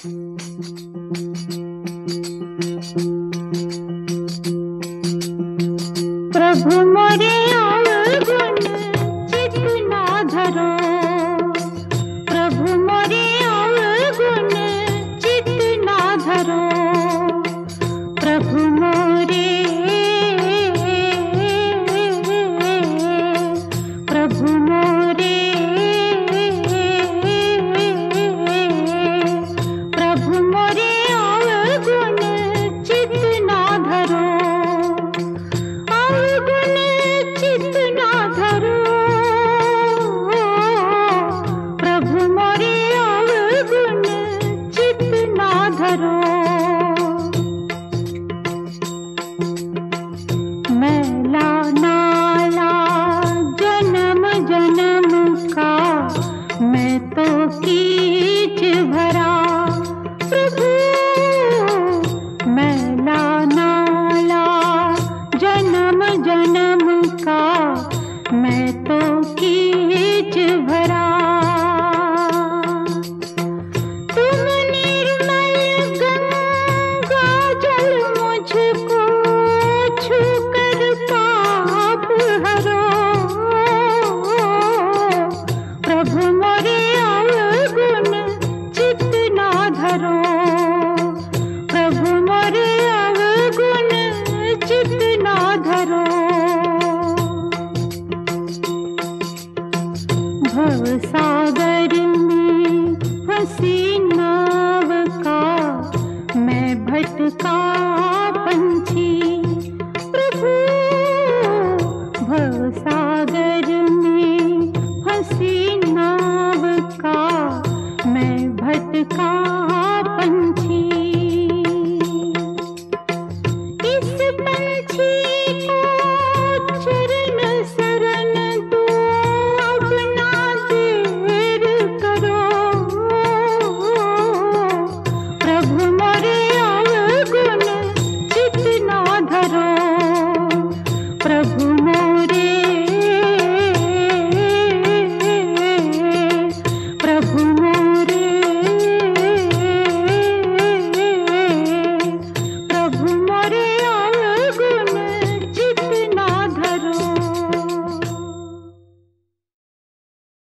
प्रभु मोरे अवगुण चित ना धरो, प्रभु मोरे अवगुण चित ना धरो, प्रभु मोरे, प्रभु मोरे, प्रभु मोरे अवगुण चित ना धरो, अवगुण चित ना धरो, प्रभु मोरे अवगुण चित ना धरो। मैला नाला जन्म जन्म का मैं तो कीच भरा, प्रभु मैला नाला जन्म जन्म का मैं तो कीच भरा। तुम निर्मल गंगा जल मुझको छू कर पाप हरो, प्रभु मोरे अवगुण चित ना धरो, प्रभु मोरे अवगुण चित ना धरो। भव सागर में फंसी नाव का मैं भटका पंछी, प्रभु भव सागर में फंसी नाव का मैं भटका